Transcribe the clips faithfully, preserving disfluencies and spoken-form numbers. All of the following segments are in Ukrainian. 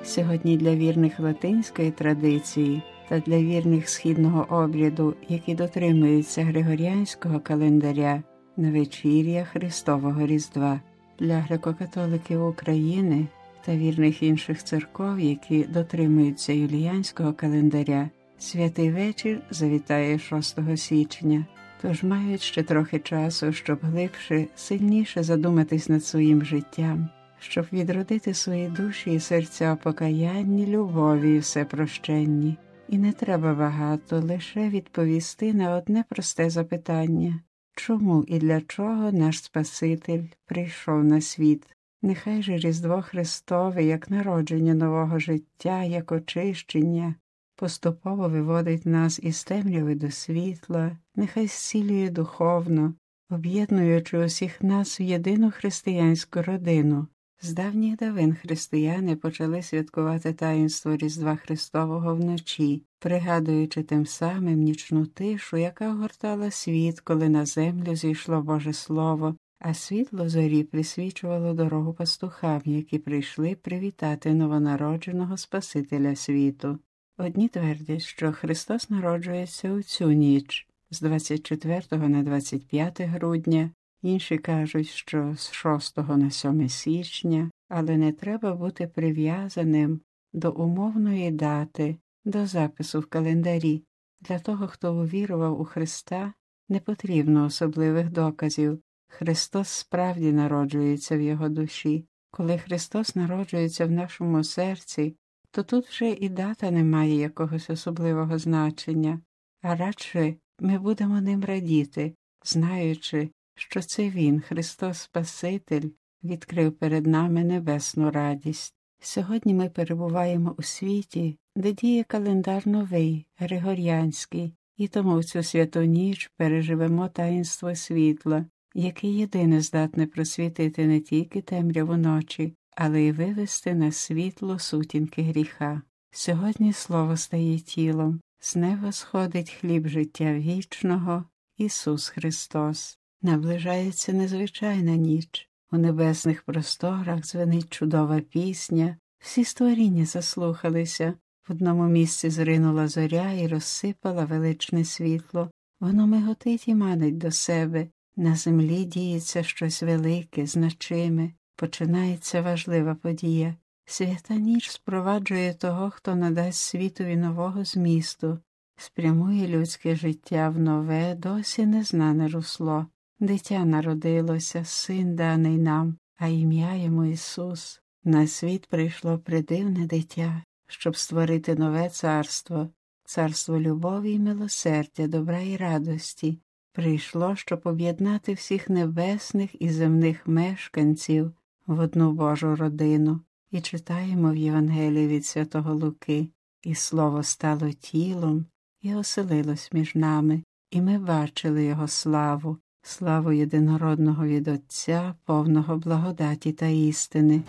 Сьогодні для вірних латинської традиції та для вірних східного обряду, які дотримуються григоріанського календаря, на вечір'я Христового Різдва. Для греко-католиків України та вірних інших церков, які дотримуються юліанського календаря, святий вечір завітає шостого січня, тож мають ще трохи часу, щоб глибше, сильніше задуматись над своїм життям, щоб відродити свої душі і серця покаянні, любові і всепрощенні. І не треба багато, лише відповісти на одне просте запитання. Чому і для чого наш Спаситель прийшов на світ? Нехай же Різдво Христове, як народження нового життя, як очищення, поступово виводить нас із темряви до світла, нехай зцілює духовно, об'єднуючи усіх нас в єдину християнську родину. З давніх давин християни почали святкувати таїнство Різдва Христового вночі, пригадуючи тим самим нічну тишу, яка огортала світ, коли на землю зійшло Боже Слово, а світло зорі присвічувало дорогу пастухам, які прийшли привітати новонародженого Спасителя світу. Одні твердять, що Христос народжується у цю ніч, з двадцять четвертого на двадцять п'яте грудня, інші кажуть, що з шостого на сьоме січня, але не треба бути прив'язаним до умовної дати, до запису в календарі. Для того, хто увірував у Христа, не потрібно особливих доказів. Христос справді народжується в його душі. Коли Христос народжується в нашому серці, то тут вже і дата не має якогось особливого значення, а радше ми будемо ним радіти, знаючи, що це Він, Христос Спаситель, відкрив перед нами небесну радість. Сьогодні ми перебуваємо у світі, де діє календар новий, григоріанський, і тому в цю святу ніч переживемо таїнство світла, яке єдине здатне просвітити не тільки темряву ночі, але й вивести на світло сутінки гріха. Сьогодні Слово стає тілом, з неба сходить хліб життя вічного, Ісус Христос. Наближається незвичайна ніч, у небесних просторах дзвенить чудова пісня, всі створіння заслухалися, в одному місці зринула зоря і розсипала величне світло, воно миготить і манить до себе, на землі діється щось велике, значиме, починається важлива подія. Свята ніч спроваджує того, хто надасть світові нового змісту, спрямує людське життя в нове, досі незнане русло. Дитя народилося, син даний нам, а ім'я йому Ісус. На світ прийшло придивне дитя, щоб створити нове царство, царство любові й милосердя, добра й радості. Прийшло, щоб об'єднати всіх небесних і земних мешканців в одну Божу родину. І читаємо в Євангелії від святого Луки: «І Слово стало тілом, і оселилось між нами, і ми бачили Його славу, славу єдинородного від Отця, повного благодаті та істини».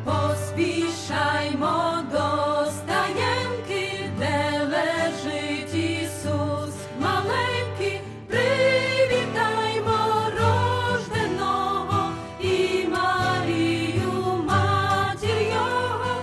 Поспішаймо до стаєнки, де лежить Ісус маленький, привітаймо рожденого і Марію, матір Його,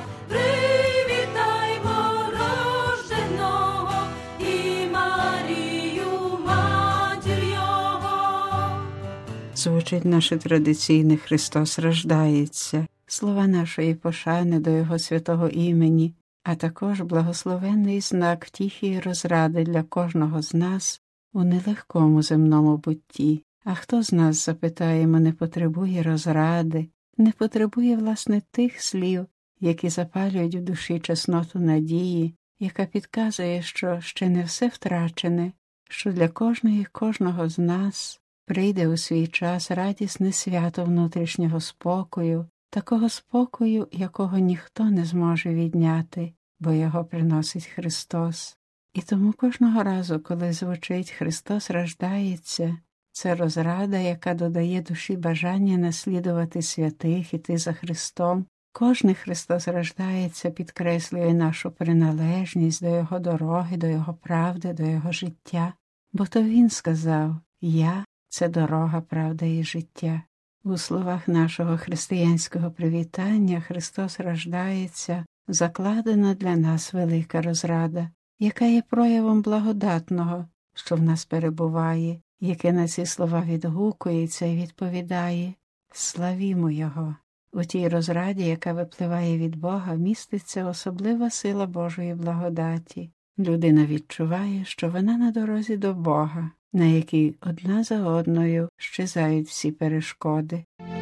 привітаймо рожденого і Марію, матір Його. Звучить наше традиційне «Христос рождається», слова нашої пошани до Його святого імені, а також благословенний знак втіхи і розради для кожного з нас у нелегкому земному бутті. А хто з нас, запитаємо, не потребує розради, не потребує, власне, тих слів, які запалюють в душі чесноту надії, яка підказує, що ще не все втрачене, що для кожної і кожного з нас прийде у свій час радісне свято внутрішнього спокою, такого спокою, якого ніхто не зможе відняти, бо його приносить Христос. І тому кожного разу, коли звучить «Христос рождається», це розрада, яка додає душі бажання наслідувати святих, іти за Христом. Кожний «Христос рождається» підкреслює нашу приналежність до Його дороги, до Його правди, до Його життя. Бо то Він сказав: «Я – це дорога, правда і життя». У словах нашого християнського привітання «Христос рождається» закладена для нас велика розрада, яка є проявом благодатного, що в нас перебуває, яке на ці слова відгукується і відповідає: «Славімо Його». У тій розраді, яка випливає від Бога, міститься особлива сила Божої благодаті. Людина відчуває, що вона на дорозі до Бога, на якій одна за одною щезають всі перешкоди.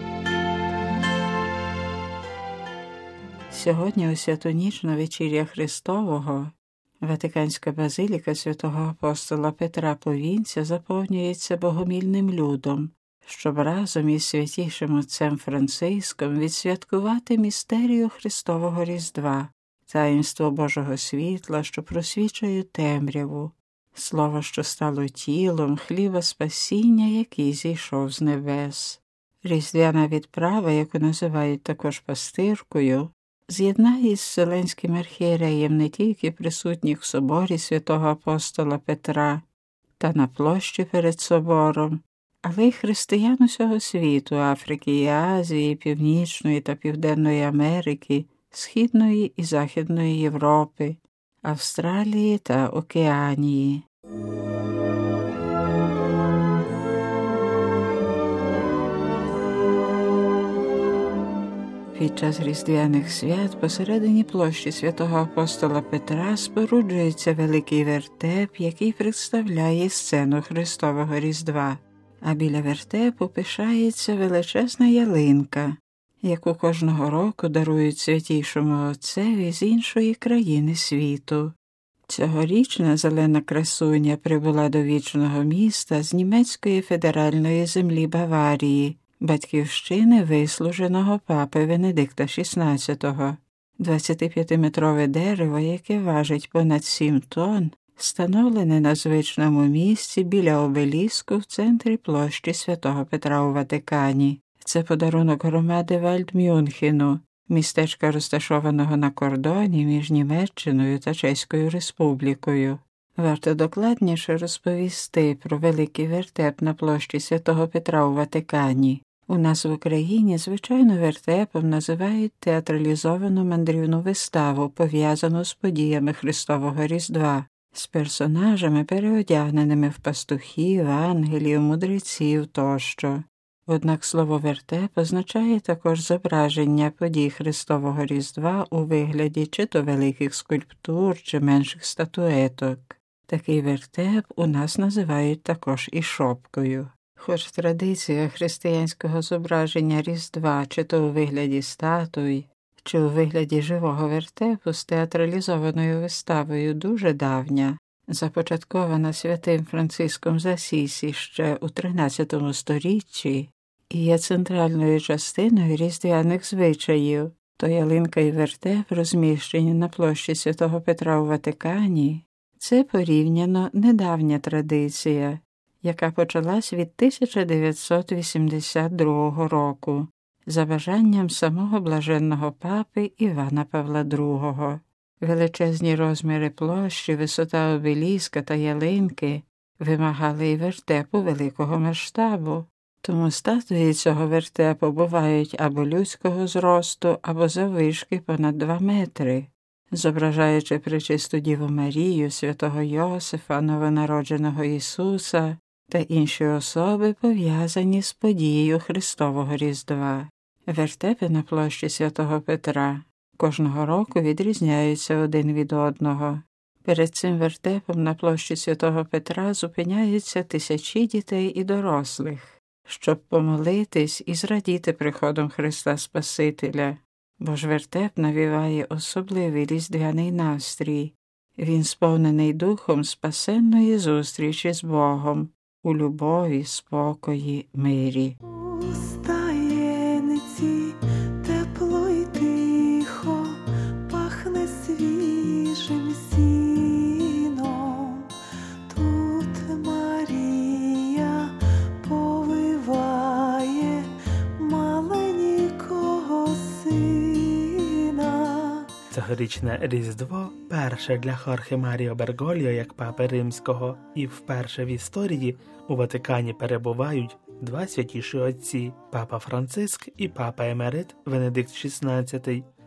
Сьогодні у святу ніч на вечір'я Христового Ватиканська базиліка святого апостола Петра Повінця заповнюється богомільним людом, щоб разом із святішим отцем Франциском відсвяткувати містерію Христового Різдва, таїнство Божого світла, що просвічує темряву, слово, що стало тілом, хліба спасіння, який зійшов з небес. Різдвяна відправа, яку називають також пастиркою, з'єднає із Вселенським архієреєм не тільки присутніх в соборі святого апостола Петра та на площі перед собором, але й християн усього світу, Африки і Азії, Північної та Південної Америки, Східної і Західної Європи, Австралії та Океанії. Під час різдвяних свят посередині площі святого апостола Петра споруджується великий вертеп, який представляє сцену Христового Різдва, а біля вертепу пишається величезна ялинка, яку кожного року дарують святійшому отцеві з іншої країни світу. Цьогорічна зелена красуня прибула до вічного міста з німецької федеральної землі Баварії, батьківщини вислуженого папи Венедикта шістнадцятого. двадцятип'ятиметрове дерево, яке важить понад сім тонн, встановлене на звичному місці біля обеліску в центрі площі святого Петра у Ватикані. Це подарунок громади Вальдмюнхену, містечка, розташованого на кордоні між Німеччиною та Чеською Республікою. Варто докладніше розповісти про великий вертеп на площі святого Петра у Ватикані. У нас в Україні, звичайно, вертепом називають театралізовану мандрівну виставу, пов'язану з подіями Христового Різдва, з персонажами, переодягненими в пастухів, ангелів, мудреців тощо. Однак слово «вертеп» означає також зображення подій Христового Різдва у вигляді чи то великих скульптур, чи менших статуеток. Такий вертеп у нас називають також і шопкою. Хоч традиція християнського зображення Різдва чи то у вигляді статуй, чи у вигляді живого вертепу з театралізованою виставою дуже давня, започаткована святим Франциском з Асісі ще у тринадцятому сторіччі, і є центральною частиною різдвяних звичаїв, то ялинка і вертеп, розміщені на площі святого Петра у Ватикані, це порівняно недавня традиція, яка почалась від тисяча дев'ятсот вісімдесят другого року за бажанням самого блаженного папи Івана Павла другого. Величезні розміри площі, висота обеліска та ялинки вимагали і вертепу великого масштабу, тому статуї цього вертепу бувають або людського зросту, або заввишки понад два метри, зображаючи пречисту Діву Марію, святого Йосифа, новонародженого Ісуса та інші особи, пов'язані з подією Христового Різдва. Вертепи на площі святого Петра кожного року відрізняються один від одного. Перед цим вертепом на площі святого Петра зупиняються тисячі дітей і дорослих, щоб помолитись і зрадіти приходом Христа Спасителя, бо ж вертеп навіває особливий різдвяний настрій. Він сповнений духом спасенної зустрічі з Богом у любові, спокої, мирі. У стаєниці тепло й тихо, пахне свіжим сіном. Тут Марія повиває маленького сина. Цьогорічне Різдво перше для Хорхе Маріо Бергольо як папи римського, і вперше в історії у Ватикані перебувають два святіші отці – папа Франциск і папа Емерит Венедикт шістнадцятий,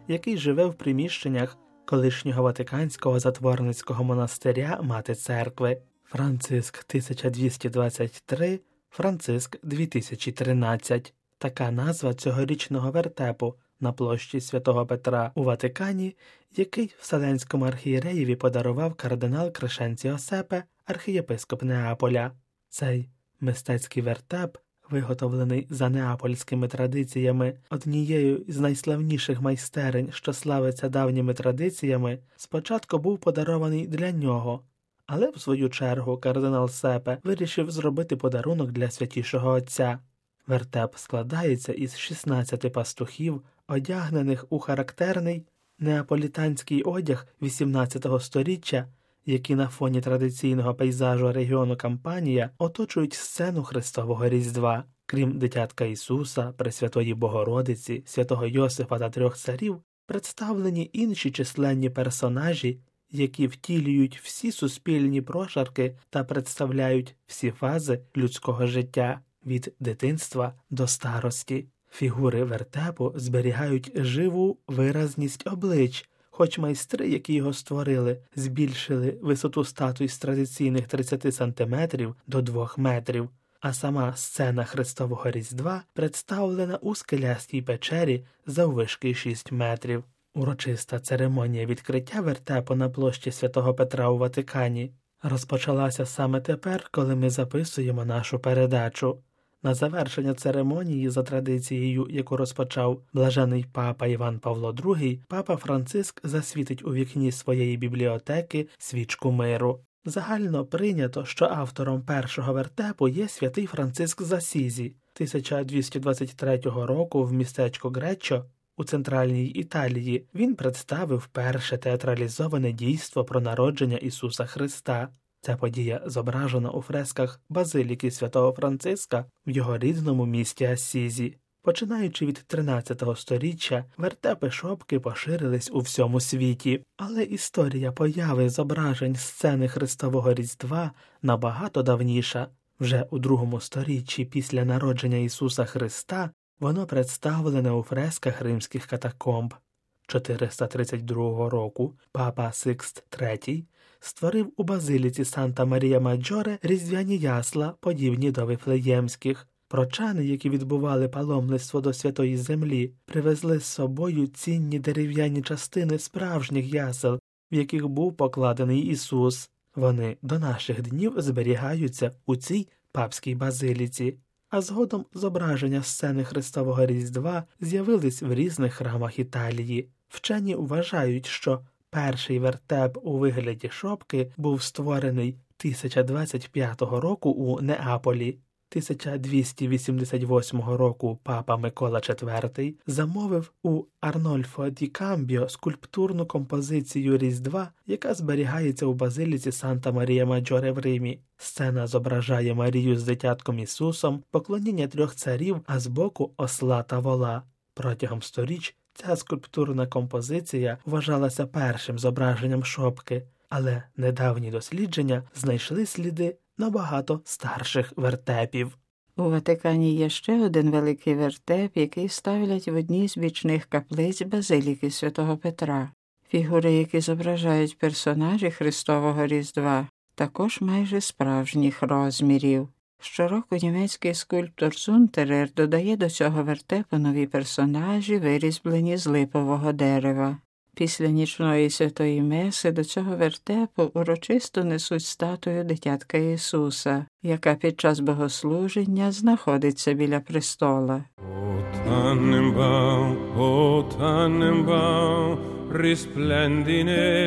який живе в приміщеннях колишнього Ватиканського затворницького монастиря Мати Церкви. Франциск тисяча двісті двадцять три, Франциск дві тисячі тринадцять. Така назва цьогорічного вертепу на площі Святого Петра у Ватикані, який Вселенському архієреєві подарував кардинал Крешенціо Сепе, архієпископ Неаполя. Цей мистецький вертеп, виготовлений за неапольськими традиціями, однією з найславніших майстерень, що славиться давніми традиціями, спочатку був подарований для нього, але в свою чергу кардинал Сепе вирішив зробити подарунок для Святішого Отця. Вертеп складається із шістнадцяти пастухів, одягнених у характерний неаполітанський одяг вісімнадцятого сторіччя, які на фоні традиційного пейзажу регіону Кампанія оточують сцену Христового Різдва. Крім дитятка Ісуса, Пресвятої Богородиці, святого Йосифа та трьох царів, представлені інші численні персонажі, які втілюють всі суспільні прошарки та представляють всі фази людського життя від дитинства до старості. Фігури вертепу зберігають живу виразність облич, хоч майстри, які його створили, збільшили висоту статуй з традиційних тридцяти сантиметрів до двох метрів, а сама сцена Христового Різдва представлена у скелястій печері заввишки шість метрів. Урочиста церемонія відкриття вертепу на площі Святого Петра у Ватикані розпочалася саме тепер, коли ми записуємо нашу передачу. На завершення церемонії, за традицією, яку розпочав блажений папа Іван Павло другий, папа Франциск засвітить у вікні своєї бібліотеки свічку миру. Загально прийнято, що автором першого вертепу є святий Франциск з Асізі. тисяча двісті двадцять третього року в містечку Греччо у центральній Італії він представив перше театралізоване дійство про народження Ісуса Христа. Ця подія зображена у фресках базиліки святого Франциска в його рідному місті Ассізі. Починаючи від тринадцятого сторіччя, вертепи шопки поширились у всьому світі, але історія появи зображень сцени Христового Різдва набагато давніша. Вже у другому сторіччі після народження Ісуса Христа воно представлене у фресках римських катакомб. чотириста тридцять другого року папа Сикст третій створив у базиліці Санта-Марія-Маджоре різдвяні ясла, подібні до вифлеємських. Прочани, які відбували паломництво до Святої Землі, привезли з собою цінні дерев'яні частини справжніх ясел, в яких був покладений Ісус. Вони до наших днів зберігаються у цій папській базиліці. А згодом зображення сцени Христового Різдва з'явились в різних храмах Італії. Вчені вважають, що перший вертеп у вигляді шопки був створений тисяча двадцять п'ятого року у Неаполі. тисяча двісті вісімдесят восьмого року папа Микола четвертий замовив у Арнольфо ді Камбіо скульптурну композицію Різдва, яка зберігається у базиліці Санта-Марія-Маджоре в Римі. Сцена зображає Марію з дитятком Ісусом, поклоніння трьох царів, а збоку осла та вола. Протягом сторіч ця скульптурна композиція вважалася першим зображенням шопки, але недавні дослідження знайшли сліди набагато старших вертепів. У Ватикані є ще один великий вертеп, який ставлять в одній з бічних каплиць базиліки Святого Петра. Фігури, які зображають персонажі Христового Різдва, також майже справжніх розмірів. Щороку німецький скульптор Зунтерер додає до цього вертепу нові персонажі, вирізблені з липового дерева. Після нічної святої меси до цього вертепу урочисто несуть статую дитятка Ісуса, яка під час богослуження знаходиться біля престола. O Tannenbaum, o Tannenbaum, risplendi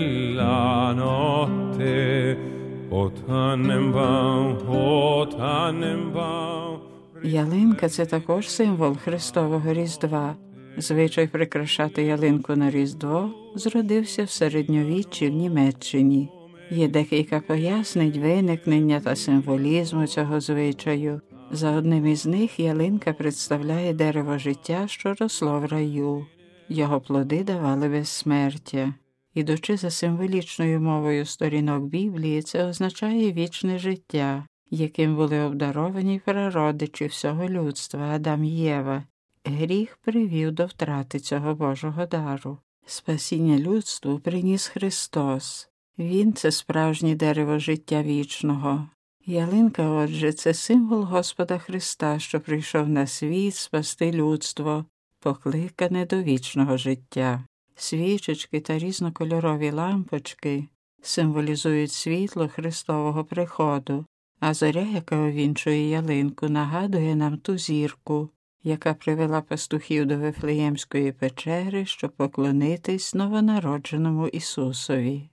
nella notte. O Tannenbaum, o Tannenbaum. Ялинка – це також символ Христового Різдва. Звичай прикрашати ялинку на Різдво зродився в середньовіччі в Німеччині. Є декілька пояснень виникнення та символізму цього звичаю. За одним із них ялинка представляє дерево життя, що росло в раю. Його плоди давали безсмертя. Ідучи за символічною мовою сторінок Біблії, це означає вічне життя, яким були обдаровані прародичі всього людства Адам і Єва. Гріх привів до втрати цього Божого дару. Спасіння людству приніс Христос. Він – це справжнє дерево життя вічного. Ялинка, отже, це символ Господа Христа, що прийшов на світ спасти людство, покликане до вічного життя. Свічечки та різнокольорові лампочки символізують світло Христового приходу, а зоря, яка овінчує ялинку, нагадує нам ту зірку, яка привела пастухів до Вифлеємської печери, щоб поклонитись новонародженому Ісусові.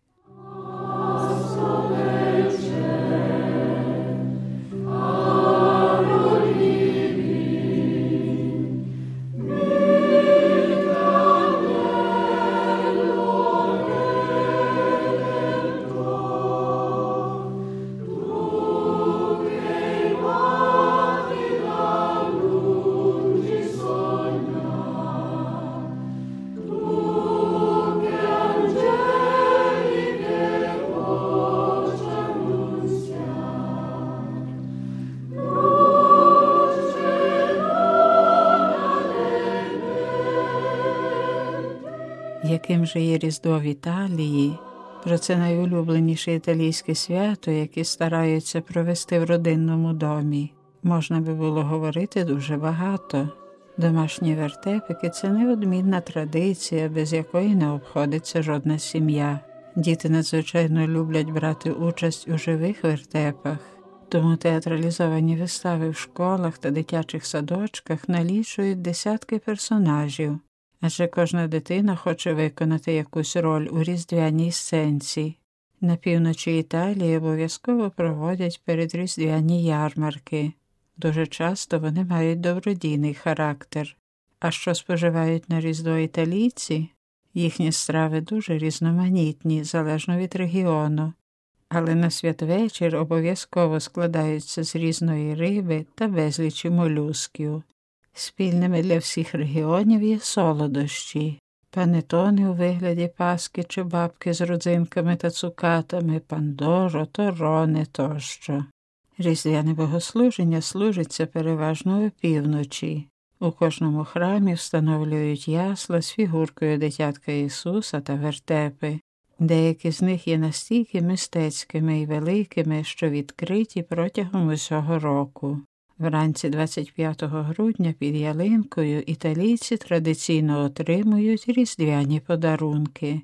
Яким же є Різдво в Італії? Про це найулюбленіше італійське свято, яке стараються провести в родинному домі. Можна би було говорити дуже багато. Домашні вертепики – це неодмінна традиція, без якої не обходиться жодна сім'я. Діти надзвичайно люблять брати участь у живих вертепах, тому театралізовані вистави в школах та дитячих садочках налічують десятки персонажів. Адже кожна дитина хоче виконати якусь роль у різдвяній сценці. На півночі Італії обов'язково проводять передріздвяні ярмарки. Дуже часто вони мають добродійний характер. А що споживають на Різдво італійці? Їхні страви дуже різноманітні, залежно від регіону. Але на святвечір обов'язково складаються з різної риби та безлічі молюсків. Спільними для всіх регіонів є солодощі, панетони у вигляді паски чи бабки з родзинками та цукатами, пандоро, торони тощо. Різдвяне богослуження служиться переважно опівночі. У кожному храмі встановлюють ясла з фігуркою дитятка Ісуса та вертепи. Деякі з них є настільки мистецькими і великими, що відкриті протягом усього року. Вранці двадцять п'ятого грудня під ялинкою італійці традиційно отримують різдвяні подарунки.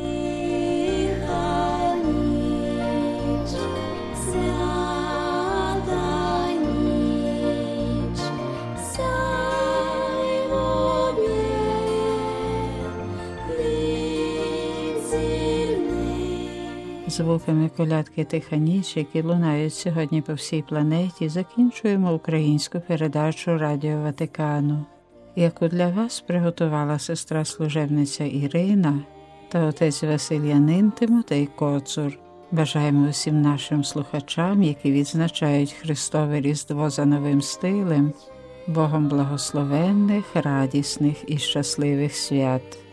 Звуками колядки «Тиха ніч», які лунають сьогодні по всій планеті, закінчуємо українську передачу Радіо Ватикану, яку для вас приготувала сестра-служебниця Ірина та отець Василянин Тимотей Коцур. Бажаємо усім нашим слухачам, які відзначають Христове Різдво за новим стилем, Богом благословенних, радісних і щасливих свят.